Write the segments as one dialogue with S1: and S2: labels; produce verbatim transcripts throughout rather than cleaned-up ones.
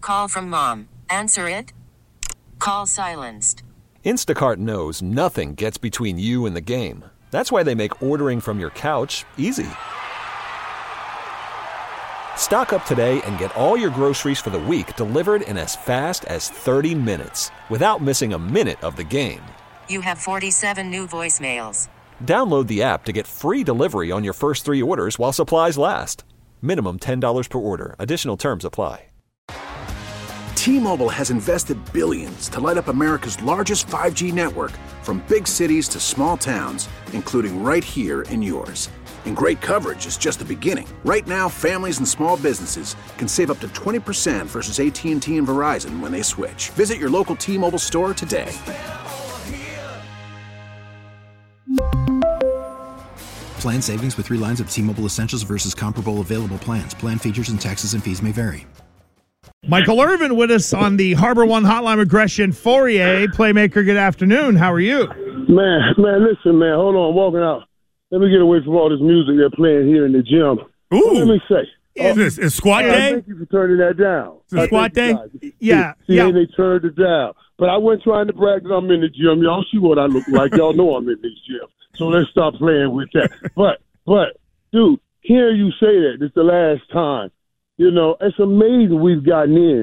S1: Call from mom. Answer it. Call silenced.
S2: Instacart knows nothing gets between you and the game. That's why they make ordering from your couch easy. Stock up today and get all your groceries for the week delivered in as fast as thirty minutes without missing a minute of the game.
S1: You have forty-seven new voicemails.
S2: Download the app to get free delivery on your first three orders while supplies last. Minimum ten dollars per order. Additional terms apply.
S3: T-Mobile has invested billions to light up America's largest five G network, from big cities to small towns, including right here in yours. And great coverage is just the beginning. Right now, families and small businesses can save up to twenty percent versus A T and T and Verizon when they switch. Visit your local T-Mobile store today.
S4: Plan savings with three lines of T-Mobile Essentials versus comparable available plans. Plan features and taxes and fees may vary.
S5: Michael Irvin with us on the Harbor One Hotline with Gresham Fourier. Playmaker, good afternoon. How are you?
S6: Man, man, listen, man. Hold on. I'm walking out. Let me get away from all this music they're playing here in the gym.
S5: Ooh.
S6: Let me say.
S5: Is this is squat
S6: hey,
S5: day?
S6: Thank you for turning that down.
S5: Is it squat day? Yeah.
S6: See,
S5: yeah.
S6: they turned it down. But I wasn't trying to brag that I'm in the gym. Y'all see what I look like. Y'all know I'm in this gym. So let's stop playing with that. But, but, dude, hear you say that. This is the last time. You know, it's amazing we've gotten in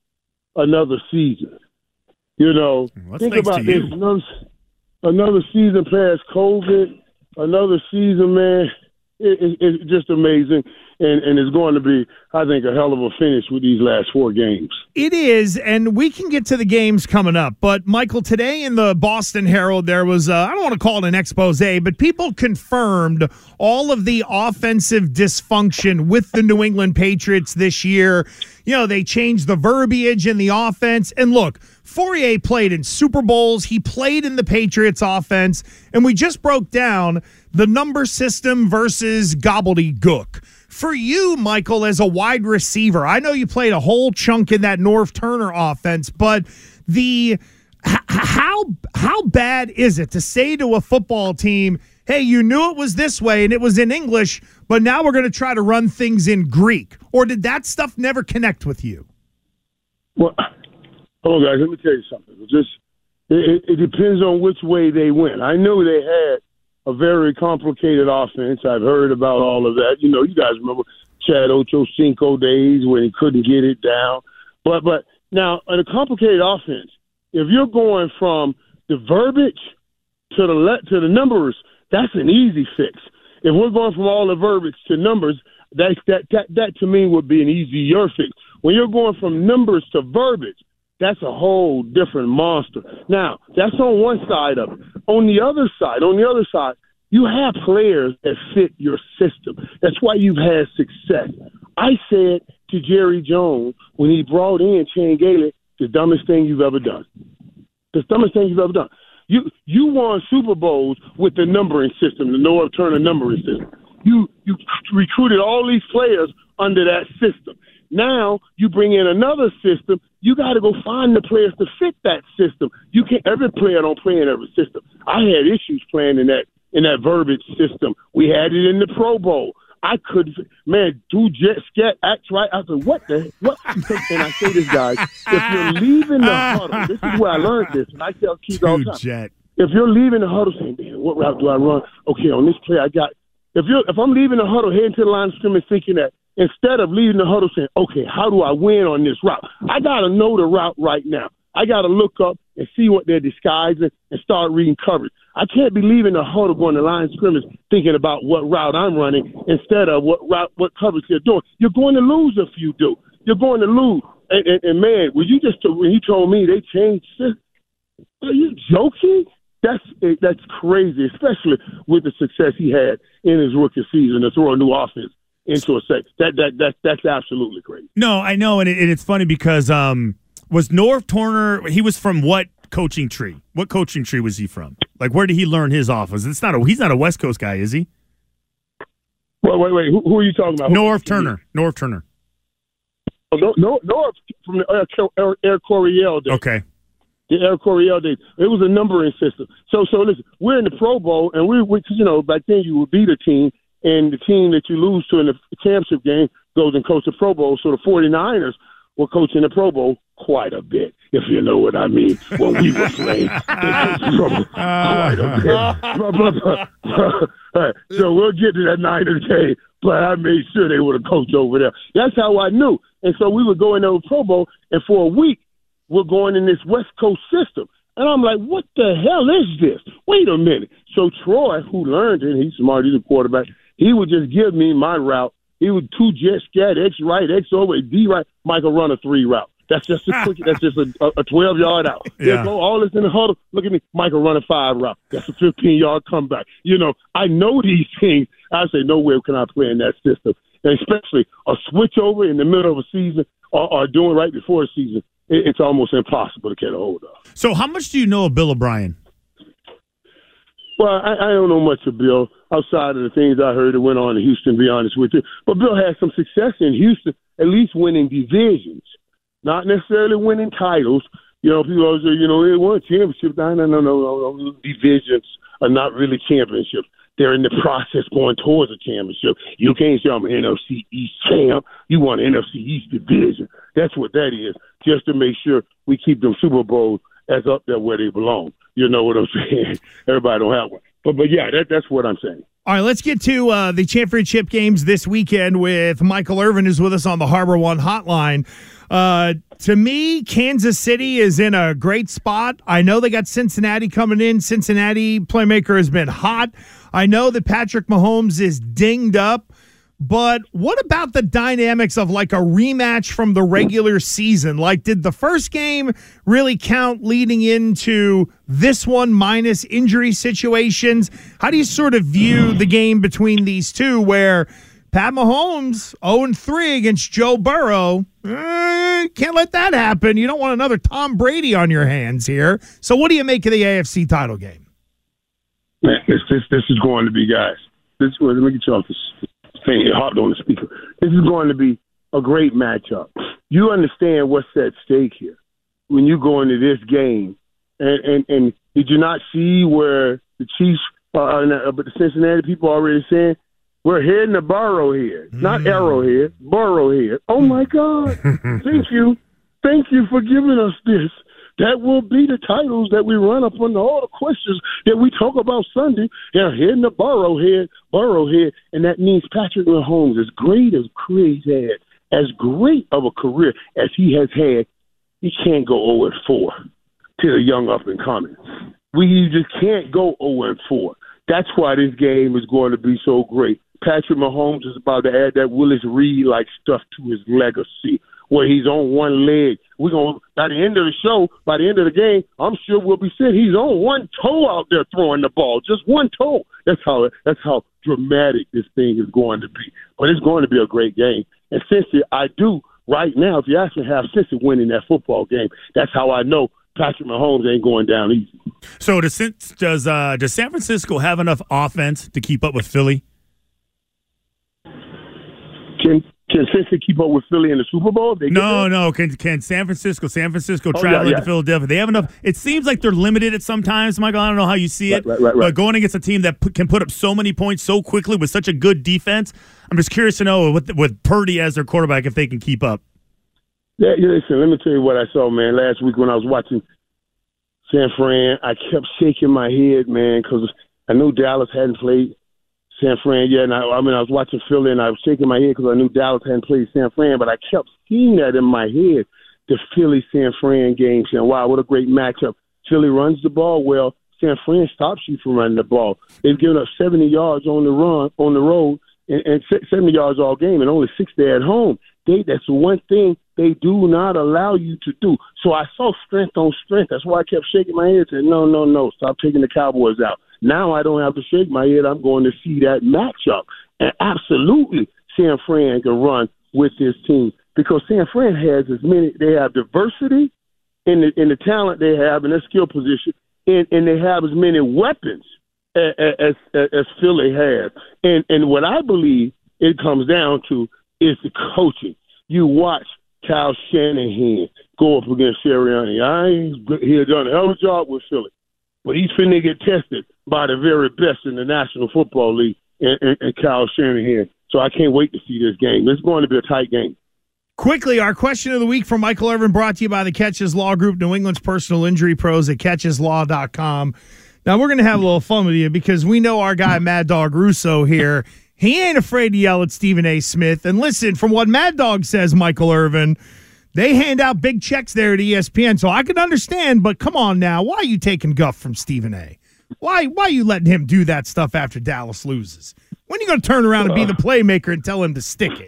S6: another season. You know,
S5: well,
S6: think about this. Another, another season past COVID, another season, man. It, it, it's just amazing. And, and it's going to be, I think, a hell of a finish with these last four games.
S5: It is, and we can get to the games coming up. But, Michael, today in the Boston Herald, there was, uh, I don't want to call it an expose, but people confirmed all of the offensive dysfunction with the New England Patriots this year. You know, they changed the verbiage in the offense. And, look, Fourier played in Super Bowls. He played in the Patriots offense. And we just broke down the number system versus gobbledygook. For you, Michael, as a wide receiver, I know you played a whole chunk in that Norv Turner offense, but the h- how how bad is it to say to a football team, hey, you knew it was this way and it was in English, but now we're going to try to run things in Greek? Or did that stuff never connect with you?
S6: Well, hold on, guys, let me tell you something. It just it, it depends on which way they went. I know they had a very complicated offense. I've heard about all of that. You know, you guys remember Chad Ochocinco days when he couldn't get it down. But but now, in a complicated offense, if you're going from the verbiage to the le- to the numbers, that's an easy fix. If we're going from all the verbiage to numbers, that that that, that to me would be an easier fix. When you're going from numbers to verbiage, that's a whole different monster. Now, that's on one side of it. On the other side, on the other side, you have players that fit your system. That's why you've had success. I said to Jerry Jones when he brought in Chan Gailey, the dumbest thing you've ever done. The dumbest thing you've ever done. You you won Super Bowls with the numbering system, the Norv Turner numbering system. You you recruited all these players under that system. Now you bring in another system. You got to go find the players to fit that system. You can't. Every player don't play in every system. I had issues playing in that in that verbiage system. We had it in the Pro Bowl. I could, man, do jet scat acts right. I said, what the what? And I say this, guys, if you're leaving the huddle, this is where I learned this, and I tell kids all the time.
S5: Jet.
S6: If you're leaving the huddle, saying, man, what route do I run? Okay, on this play, I got. If you're if I'm leaving the huddle, heading to the line of scrimmage, thinking that. Instead of leaving the huddle saying, okay, how do I win on this route? I got to know the route right now. I got to look up and see what they're disguising and start reading coverage. I can't be leaving the huddle going to the line of scrimmage thinking about what route I'm running instead of what route, what coverage they're doing. You're going to lose if you do. You're going to lose. And, and, and man, when you just when he told me they changed system, are you joking? That's that's crazy, especially with the success he had in his rookie season to throw a new offense into a set. That that that that's absolutely crazy.
S7: No, I know, and, it, and it's funny because um, was Norv Turner? He was from what coaching tree? What coaching tree was he from? Like, where did he learn his offense? It's not a. He's not a West Coast guy, is he?
S6: Wait, wait, wait. Who, who are you talking about?
S7: Norv Turner. Norv Turner.
S6: Oh, no, no, Norv from the Air, Air, Air Coryell days.
S7: Okay.
S6: The Air Coryell days. It was a numbering system. So, so listen, we're in the Pro Bowl, and we, we you know, back then you would beat a team. And the team that you lose to in the championship game goes and coaches the Pro Bowl. So the 49ers were coaching the Pro Bowl quite a bit, if you know what I mean, when we were playing. Quite a bit. But, but, but, but, so we'll get to that Niners game, but I made sure they were the coach over there. That's how I knew. And so we would go in the Pro Bowl, and for a week, we're going in this West Coast system. And I'm like, what the hell is this? Wait a minute. So Troy, who learned it, he's smart, he's a quarterback, he would just give me my route. He would two jet scat, X right, X over, D right. Michael run a three route. That's just a quick. That's just a, a twelve-yard out.
S7: Yeah.
S6: They go all this in the huddle. Look at me. Michael run a five route. That's a fifteen-yard comeback. You know, I know these things. I say, no way can I play in that system. And especially a switch over in the middle of a season or, or doing right before a season, it, it's almost impossible to get a hold of.
S7: So how much do you know of Bill O'Brien?
S6: Well, I, I don't know much of Bill outside of the things I heard that went on in Houston, to be honest with you. But Bill had some success in Houston, at least winning divisions. Not necessarily winning titles. You know, people always say, you know, they won a championship. No, no, no, no, no. Divisions are not really championships. They're in the process going towards a championship. You can't say I'm an N F C East champ. You want an N F C East division. That's what that is, just to make sure we keep them Super Bowls as up there where they belong. You know what I'm saying? Everybody don't have one. But, but yeah, that, that's what I'm saying.
S5: All right, let's get to uh, the championship games this weekend with Michael Irvin, who's with us on the Harbor One hotline. Uh, to me, Kansas City is in a great spot. I know they got Cincinnati coming in. Cincinnati playmaker has been hot. I know that Patrick Mahomes is dinged up. But what about the dynamics of like a rematch from the regular season? Like, did the first game really count leading into this one minus injury situations? How do you sort of view the game between these two where Pat Mahomes, oh and three against Joe Burrow, eh, can't let that happen. You don't want another Tom Brady on your hands here. So what do you make of the A F C title game?
S6: Man, this, this, this is going to be, guys, this, let me get you off this thing hot on the speaker. This is going to be a great matchup. You understand what's at stake here when you go into this game. And, and, and did you not see where the Chiefs, uh, but the Cincinnati people are already saying, we're heading to Burrowhead, mm. not Arrowhead, Burrowhead. Oh, my God. Thank you. Thank you for giving us this. That will be the titles that we run up on all the questions that we talk about Sunday. They're heading to Burrowhead, Burrowhead, and that means Patrick Mahomes, as great as he's had, as great of a career as he has had, he can't go oh and four to the young up-and-coming. We just can't go oh and four. That's why this game is going to be so great. Patrick Mahomes is about to add that Willis Reed-like stuff to his legacy, where he's on one leg. We're going by the end of the show, by the end of the game, I'm sure we'll be saying he's on one toe out there throwing the ball, just one toe. That's how that's how dramatic this thing is going to be. But it's going to be a great game. And Cincy, I do right now, if you actually have Cincy winning that football game, that's how I know Patrick Mahomes ain't going down easy.
S7: So does does uh, does San Francisco have enough offense to keep up with Philly?
S6: Can Can Cincy keep up with Philly in the Super Bowl? They
S7: no, no. Can can San Francisco, San Francisco
S6: oh,
S7: traveling
S6: yeah, yeah.
S7: to Philadelphia? They have enough. It seems like they're limited at sometimes, Michael. I don't know how you see it,
S6: right, right, right, right.
S7: but going against a team that p- can put up so many points so quickly with such a good defense, I'm just curious to know with with Purdy as their quarterback if they can keep up.
S6: Yeah, listen. Let me tell you what I saw, man. Last week when I was watching San Fran, I kept shaking my head, man, because I knew Dallas hadn't played San Fran yet. And I, I mean, I was watching Philly, and I was shaking my head because I knew Dallas hadn't played San Fran, but I kept seeing that in my head, the Philly-San Fran game, saying, wow, what a great matchup. Philly runs the ball well. San Fran stops you from running the ball. They've given up seventy yards on the run, on the road, and, and seventy yards all game, and only sixty at home. They, that's the one thing they do not allow you to do. So I saw strength on strength. That's why I kept shaking my head, saying, no, no, no, stop taking the Cowboys out. Now I don't have to shake my head. I'm going to see that matchup. And absolutely, San Fran can run with this team because San Fran has as many. They have diversity in the in the talent they have in their skill position, and, and they have as many weapons as, as, as Philly has. And and what I believe it comes down to is the coaching. You watch Kyle Shanahan go up against Sirianni. I he had done a hell of a job with Philly, but he's finna get tested by the very best in the National Football League and, and, and Kyle Shanahan. So I can't wait to see this game. It's going to be a tight game.
S5: Quickly, our question of the week from Michael Irvin brought to you by the Catches Law Group, New England's personal injury pros at catches law dot com. Now, we're going to have a little fun with you because we know our guy Mad Dog Russo here. He ain't afraid to yell at Stephen A. Smith. And listen, from what Mad Dog says, Michael Irvin, they hand out big checks there at E S P N, so I can understand, but come on now, why are you taking guff from Stephen A.? Why, why are you letting him do that stuff after Dallas loses? When are you going to turn around and be the playmaker and tell him to stick it?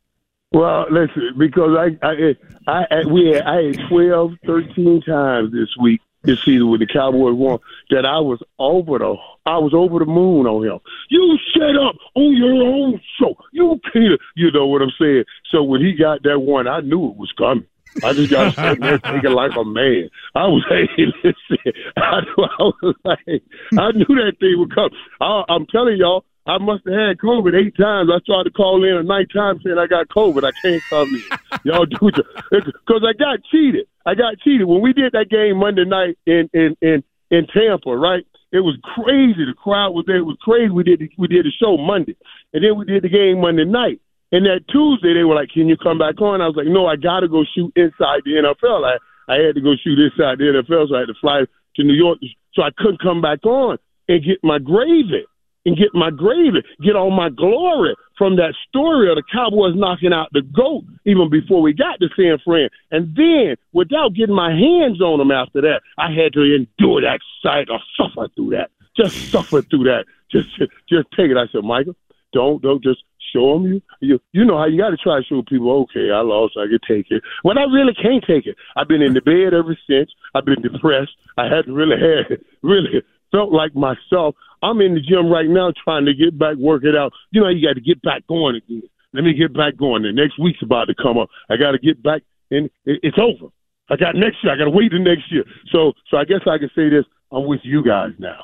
S6: Well, listen, because I, I, I, I we had, I had twelve, thirteen times this week, this season when the Cowboys won, that I was over the, I was over the moon on him. You shut up on your own show. You can't, you know what I'm saying? So when he got that one, I knew it was coming. I just got to sit there thinking like a man. I was, hey, listen, I, I was like, I knew that thing would come. I, I'm telling y'all, I must have had COVID eight times. I tried to call in a ninth time saying I got COVID. I can't come in. Y'all do it. Because I got cheated. I got cheated. When we did that game Monday night in, in, in, in Tampa, right, it was crazy. The crowd was there. It was crazy. We did, we did the show Monday. And then we did the game Monday night. And that Tuesday, they were like, can you come back on? I was like, no, I got to go shoot inside the N F L. I, I had to go shoot inside the N F L, so I had to fly to New York. So I couldn't come back on and get my gravy. And get my gravy, get all my glory from that story of the Cowboys knocking out the GOAT even before we got to San Fran. And then, without getting my hands on them after that, I had to endure that sight or suffer through that. Just suffer through that. Just just take it. I said, Michael, don't, don't just show them you. You, you know how you got to try to show people, okay, I lost, I can take it. When I really can't take it. I've been in the bed ever since. I've been depressed. I hadn't really had, really felt like myself. I'm in the gym right now trying to get back, work it out. You know, you got to get back going again. Let me get back going. The next week's about to come up. I got to get back, and it's over. I got next year. I got to wait the next year. So, so I guess I can say this. I'm with you guys now.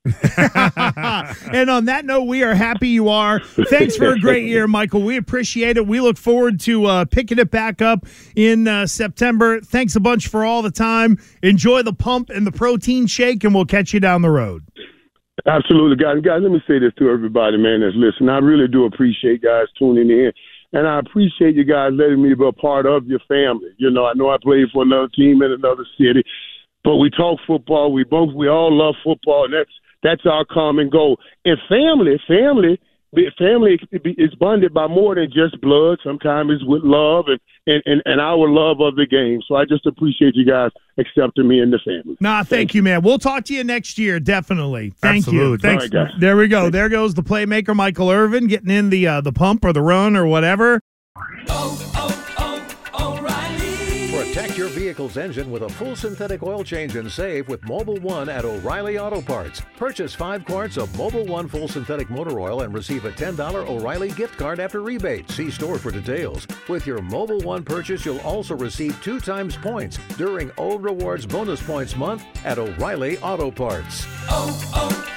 S5: And on that note, we are happy you are. Thanks for a great year, Michael. We appreciate it. We look forward to uh, picking it back up in uh, September. Thanks a bunch for all the time. Enjoy the pump and the protein shake, and we'll catch you down the road.
S6: Absolutely, guys. Guys, let me say this to everybody, man, that's listening. I really do appreciate guys tuning in, and I appreciate you guys letting me be a part of your family. You know, I know I played for another team in another city, but we talk football. We both, we all love football, and that's that's our common goal. And family, family, family is bonded by more than just blood. Sometimes it's with love and, and, and, and our love of the game. So I just appreciate you guys accepting me in the family.
S5: Nah, thank, thank you, man. We'll talk to you next year, definitely. Thank
S7: Absolutely.
S5: you. Thanks.
S6: All right, guys.
S5: There we go. There goes the playmaker, Michael Irvin, getting in the uh, the pump or the run or whatever.
S8: Oh, oh, oh, O'Reilly.
S9: Protect your vehicle's engine with a full synthetic oil change and save with Mobil one at O'Reilly Auto Parts. Purchase five quarts of Mobil one full synthetic motor oil and receive a ten dollars O'Reilly gift card after rebate. See store for details. With your Mobil one purchase, you'll also receive two times points during O Rewards Bonus Points Month at O'Reilly Auto Parts.
S8: Oh,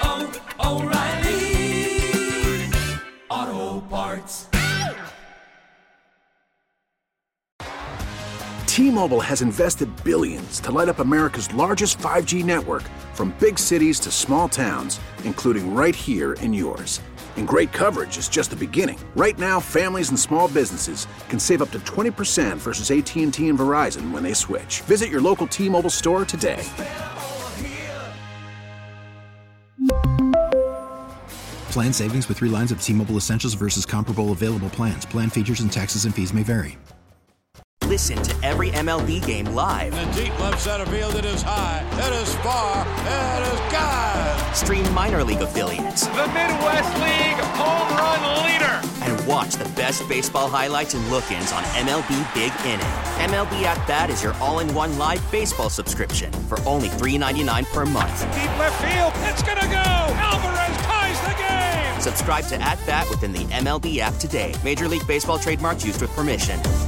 S8: oh, oh, O'Reilly Auto Parts.
S3: T-Mobile has invested billions to light up America's largest five G network, from big cities to small towns, including right here in yours. And great coverage is just the beginning. Right now, families and small businesses can save up to twenty percent versus A T and T and Verizon when they switch. Visit your local T-Mobile store today.
S4: Plan savings with three lines of T-Mobile Essentials versus comparable available plans. Plan features and taxes and fees may vary.
S10: Listen to every M L B game live.
S11: In the deep left center field, it is high, it is far, it is gone.
S10: Stream minor league affiliates.
S12: The Midwest League home run leader.
S10: And watch the best baseball highlights and look-ins on M L B Big Inning. M L B At Bat is your all-in-one live baseball subscription for only three dollars and ninety-nine cents per month.
S12: Deep left field, it's gonna go. Alvarez ties the game.
S10: Subscribe to At Bat within the M L B app today. Major League Baseball trademarks used with permission.